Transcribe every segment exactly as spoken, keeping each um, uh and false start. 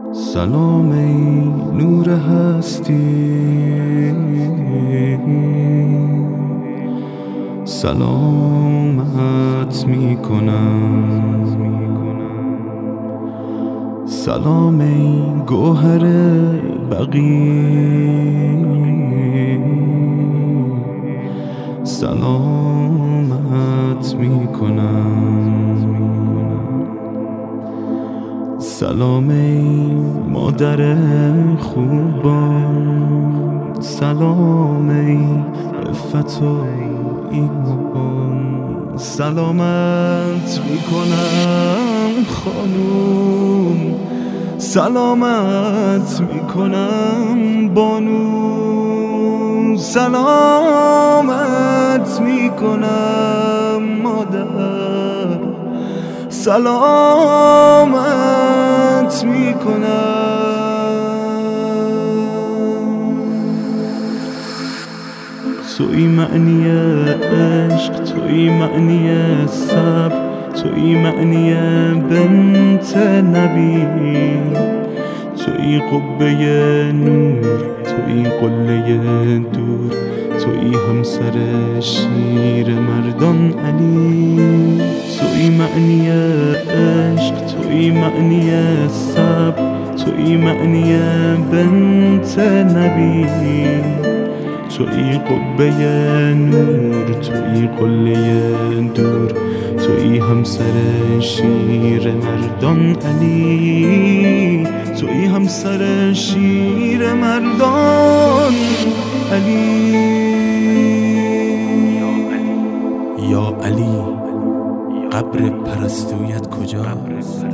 سلام ای نور هستی، سلامت می کنم. سلام ای گوهر بقی، سلامت می کنم. سلام ای مادر خوبان، سلام ای عفت و ایمان. سلامت می کنم خانوم، سلامت می کنم بانو. سلامت می کنم مادر، سلامت می کنم. توی معنی عشق، توی معنی صبر، توی معنی بنت نبی، توی قبه نور، توی قله دور، توی همسر شیر مردان علی. توی معنی عشق، توی معنی صبر، توی معنی بنت نبی، توی قبه نور، توی قله دور، توی همسر شیر مردان علی. توی همسر شیر مردان علی. یا علی قبر پرستویت کجاست؟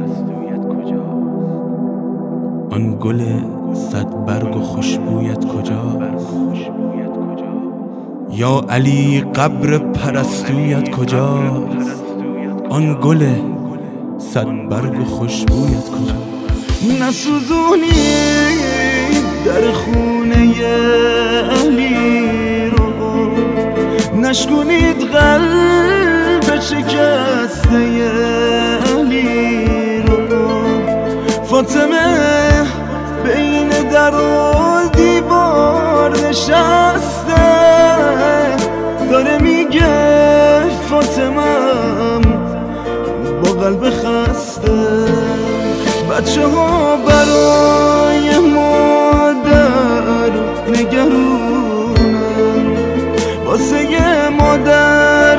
آن گل صد برگ و خوشبویت کجاست؟ یا علی قبر پرستویت کجاست؟ آن گل صد برگ و خوشبویت کجاست؟ نسوزونی در خونه علی رو، نشکنید قلب شکسته علی رو. فاطمه بین در و دیوار نشسته، داره میگه فاطمه‌م با قلب خسته. بچه ها برای مادر نگرونن، واسه یه مادر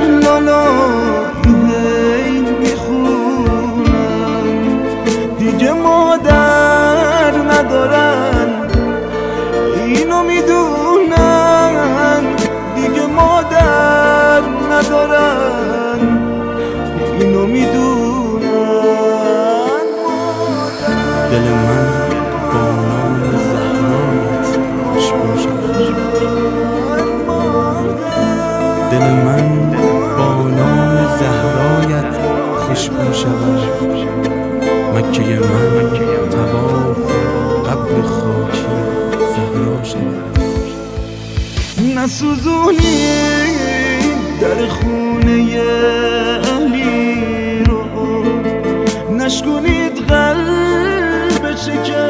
لالایی میخونن. دیگه مادر ندارن اینو میدونن، دیگه مادر ندارن اینو میدونن. دل من با نام زهرایت خوشبو شود، دل من با نام زهرایت خوشبو شود. مکه من طواف قبر خاکی زهرا شود. نسوزونی در خونه علی رو، نشکنید قلب شکر